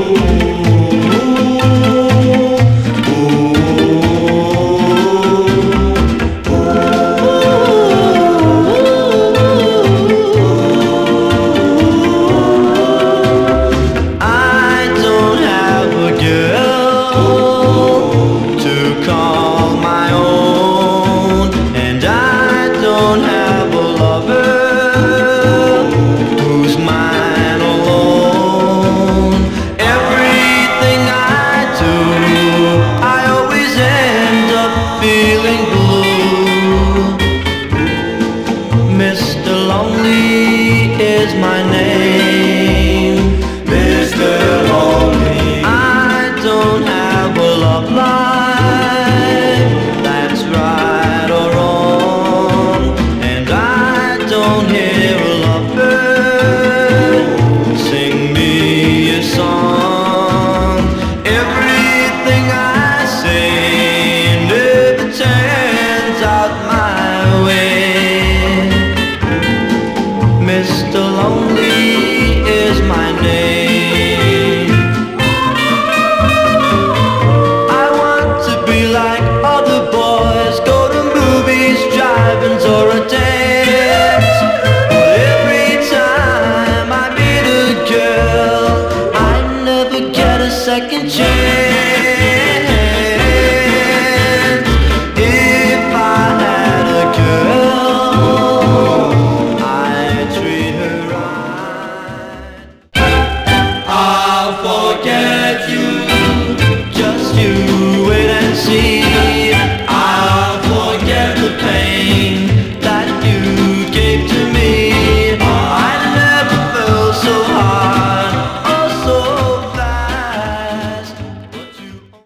My name, Mr. Lonely. I don't have a love life that's right or wrong, and I don't hear a lovebird sing me a song. Everything I say never turns out my way. Mr. Lonely is my name. I want to be like other boys, go to movies, drive-ins or a dance. But every time I meet a girl, I never get a second chance. If I had a girl, I'd treat her right. I'll forget